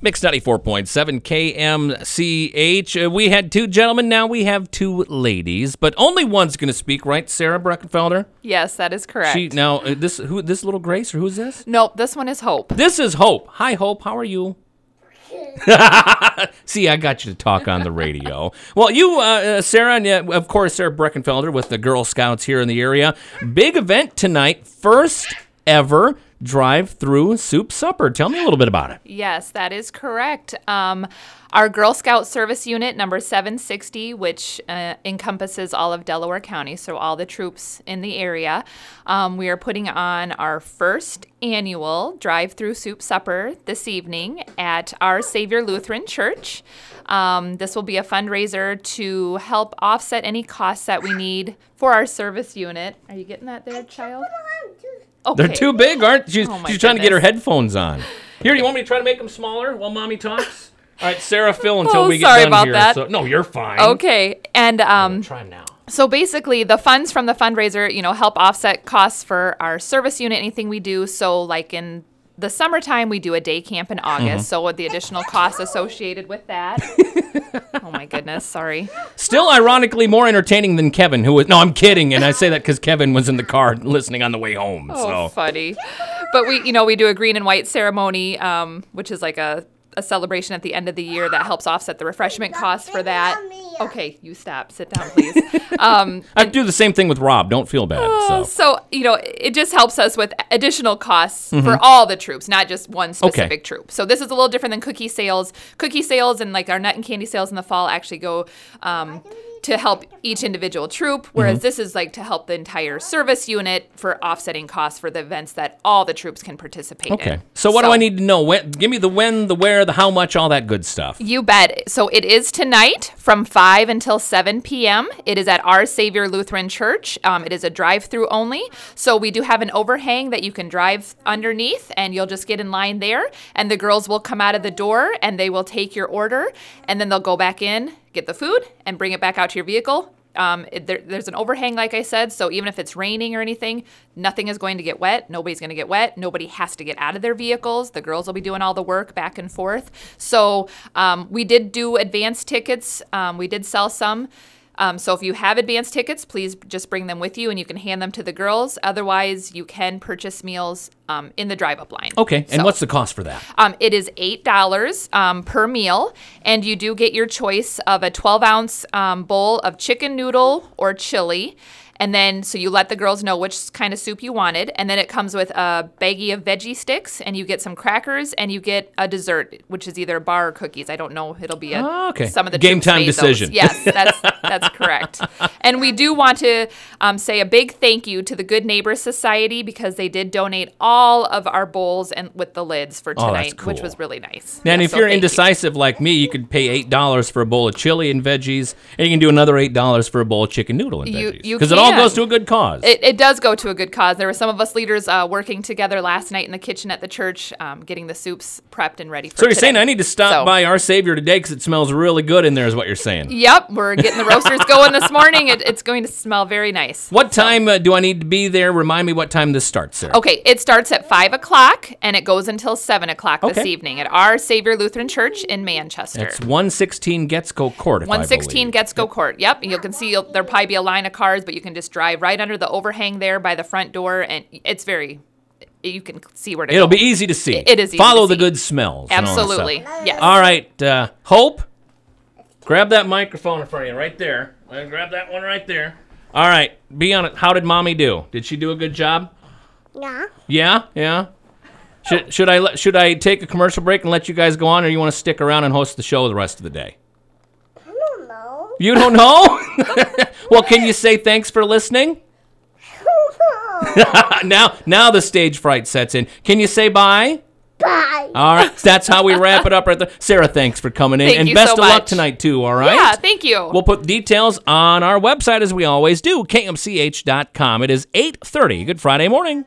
Mix 94.7 KMCH. We had two gentlemen, now we have two ladies, but only one's going to speak, right, Sarah Breckenfelder? Yes, that is correct. Now, this little Grace, or who's this? Nope, this one is Hope. This is Hope. Hi, Hope. How are you? See, I got you to talk on the radio. Well, you, Sarah, and of course, Sarah Breckenfelder with the Girl Scouts here in the area. Big event tonight, first ever drive-through soup supper. Tell me a little bit about it. Yes, that is correct. Our Girl Scout Service Unit number 760, which encompasses all of Delaware County, so all the troops in the area. We are putting on our first annual drive-through soup supper this evening at Our Savior Lutheran Church. This will be a fundraiser to help offset any costs that we need for our service unit. Are you getting that there, child? Okay. They're too big, aren't you? Oh, She's trying to get her headphones on. Here, you want me to try to make them smaller while Mommy talks? All right, Sarah, fill until we get sorry done about here. that. So, no, you're fine. Okay, and Try now. so basically, the funds from the fundraiser, help offset costs for our service unit, anything we do. So, like in the summertime, we do a day camp in August. So, with the additional costs associated with that. Oh my goodness, sorry. Still, ironically, more entertaining than Kevin, who was. No, I'm kidding, and I say that because Kevin was in the car listening on the way home. Oh, funny. But we do a green and white ceremony, which is like a celebration at the end of the year that helps offset the refreshment costs for that. Okay, you stop. Sit down, please. I do the same thing with Rob. Don't feel bad. So, it just helps us with additional costs for all the troops, not just one specific troop. So this is a little different than cookie sales. Cookie sales and like our nut and candy sales in the fall actually go to help each individual troop, whereas this is like to help the entire service unit for offsetting costs for the events that all the troops can participate in. Okay. So what do I need to know? Give me the when, the where, the how much, all that good stuff. You bet. So it is tonight from 5 until 7 p.m. It is at Our Savior Lutheran Church. It is a drive-through only. So we do have an overhang that you can drive underneath, and you'll just get in line there. And the girls will come out of the door, and they will take your order, and then they'll go back in, get the food, and bring it back out to your vehicle. There's an overhang, like I said, so even if it's raining or anything, nothing is going to get wet. Nobody's going to get wet. Nobody has to get out of their vehicles. The girls will be doing all the work back and forth. So we did do advance tickets. We did sell some. So if you have advance tickets, please just bring them with you, and you can hand them to the girls. Otherwise, you can purchase meals in the drive-up line. Okay, and what's the cost for that? It is $8 per meal, and you do get your choice of a 12-ounce bowl of chicken noodle or chili. And then, so you let the girls know which kind of soup you wanted. And then it comes with a baggie of veggie sticks, and you get some crackers, and you get a dessert, which is either a bar or cookies. I don't know. It'll be some of the game time made decision. Those. Yes, that's correct. And we do want to say a big thank you to the Good Neighbors Society, because they did donate all of our bowls and with the lids for tonight, that's cool. which was really nice. And if you're indecisive like me, you could pay $8 for a bowl of chili and veggies, and you can do another $8 for a bowl of chicken noodle and veggies. Because it all goes to a good cause. It does go to a good cause. There were some of us leaders working together last night in the kitchen at the church, getting the soups prepped and ready for So you're today. saying I need to stop by Our Savior today because it smells really good in there is what you're saying? Yep, we're getting the roasters going this morning. It's going to smell very nice. What time do I need to be there? Remind me what time this starts, Sarah. Okay, it starts at 5 o'clock, and it goes until 7 o'clock this evening at Our Savior Lutheran Church in Manchester. It's 116 Getsko Court, if 116 Getsko Court, yep. You can see there'll probably be a line of cars, but you can just drive right under the overhang there by the front door, and you can see where to go. It'll be easy to see. It is easy Follow to the see. good smells. Absolutely, yes. All right, Hope, grab that microphone in front of you right there. Grab that one right there. All right, be on it. How did Mommy do? Did she do a good job? Yeah. Yeah? Should I take a commercial break and let you guys go on, or you want to stick around and host the show the rest of the day? I don't know. You don't know? Well, can you say thanks for listening? Now the stage fright sets in. Can you say bye? Bye. All right, that's how we wrap it up right there. Sarah, thanks for coming in. Thank you best so of luck much. tonight, too, all right? Yeah, thank you. We'll put details on our website, as we always do, kmch.com. It is 8:30. Good Friday morning.